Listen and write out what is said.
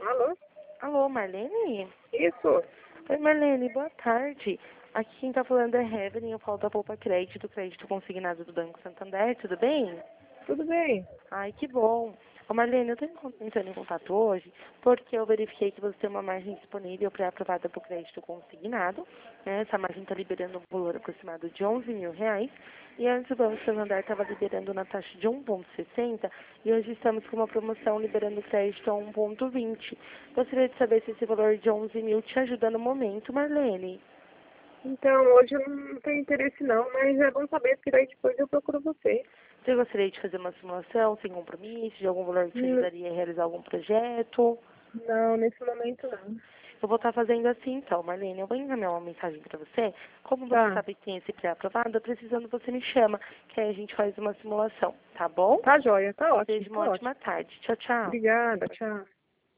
Alô? Alô, Marlene? Isso. Oi, Marlene, boa tarde. Aqui quem tá falando é Evelyn, eu falo da Poupa Crédito consignado do Banco Santander, tudo bem? Tudo bem? Ai, que bom. Ô, Marlene, eu tô entrando em contato hoje porque eu verifiquei que você tem uma margem disponível pré-aprovada para o crédito consignado, né? Essa margem está liberando um valor aproximado de R$ 11.000 e antes o Banco Santander estava liberando na taxa de 1,60 e hoje estamos com uma promoção liberando crédito a 1,20. Gostaria de saber se esse valor de 11 mil te ajuda no momento, Marlene. Então, hoje eu não tenho interesse não, mas é bom saber, porque daí depois eu procuro você. Você gostaria de fazer uma simulação sem compromisso, de algum valor que te Hum, ajudaria a realizar algum projeto? Não, nesse momento não. Eu vou estar fazendo assim então, Marlene. Eu vou encaminhar uma mensagem para você. Como você Tá, sabe que tem esse pré-aprovado, precisando você me chama, que aí a gente faz uma simulação, tá bom? tá joia, tá ótimo, Desejo uma tá ótima ótimo. tarde. Tchau, tchau. Obrigada, tchau.